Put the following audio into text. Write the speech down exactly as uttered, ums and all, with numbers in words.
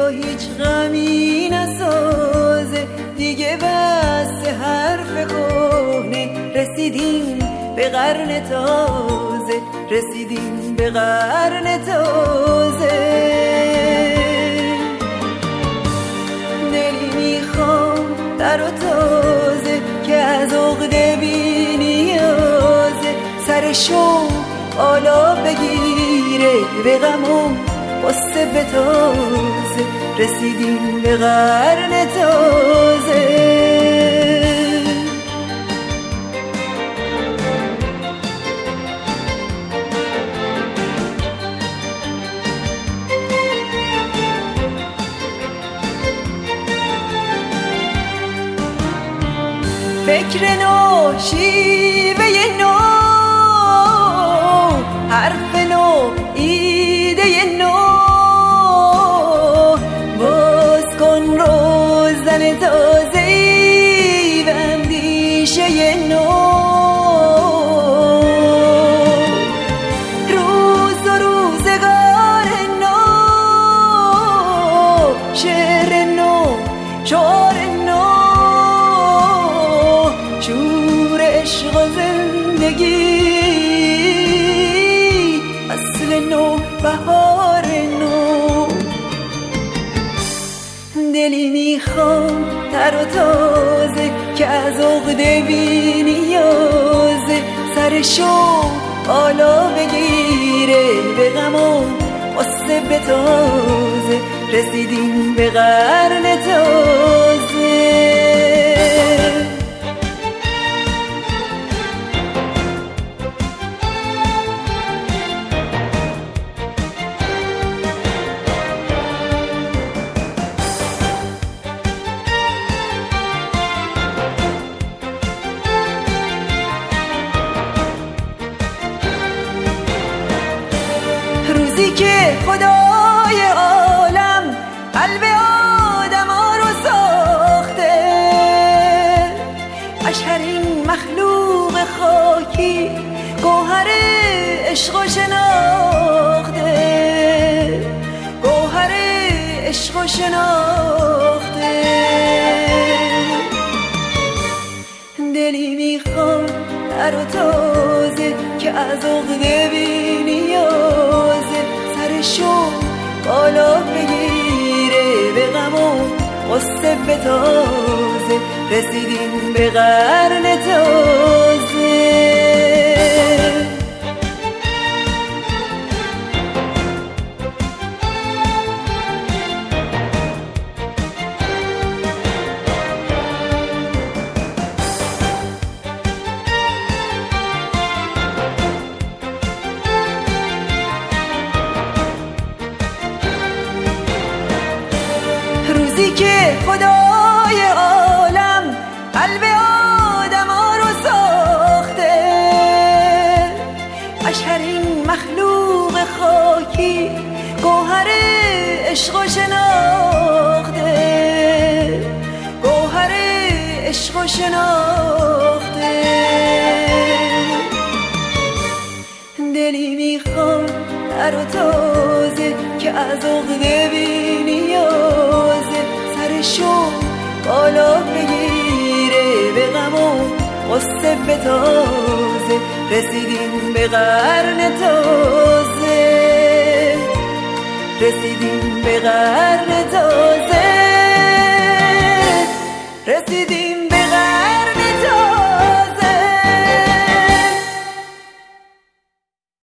تو هیچ غمی نسازه دیگه، بس حرف کهنه، رسیدیم به قرن تازه، رسیدیم به قرن تازه. دلی میخوام در و تازه که از عقده بی نیازه، سرشو بالا بگیره به غمم قصه بتازه، رسیدیم به قرن تازه. فکر نو، شیوه نو، حرف نو، ایده نو، باز کن روزن تازه‌ای و اندیشه نو. روز و روزگار نو، شعر نو، شعر نو، شور عشق و زندگی، اصل نو، بهار نو. دلی میخوام تر و تازه که از عقده بی نیازه، سرشو بالا بگیره به غمم قصه بتازه، رسیدیم به قرن تازه. روزی که خدای عالم قلب آدم ها رو ساخته، اشهرین مخلوق خاکی گوهر عشق و شناخته، گوهر عشق و شناخته. دلی میخوام در و تازه که از عقده بی نیازه، سرشو بالا بگیره به غمم قصه بتازه، رسیدیم به قرن تازه. روزی که خدای عالم قلب آدم ها رو ساخته، اشهرین مخلوق خاکی گوهر عشق و شناخته، گوهر عشق و شناخته. دلی میخوام در و تازه که از عقده بی نیازه، سرشو بالا بگیره به غمم قصه بتازه، رسیدیم به قرن تازه، رسیدیم به قرن تازه، رسیدیم به قرن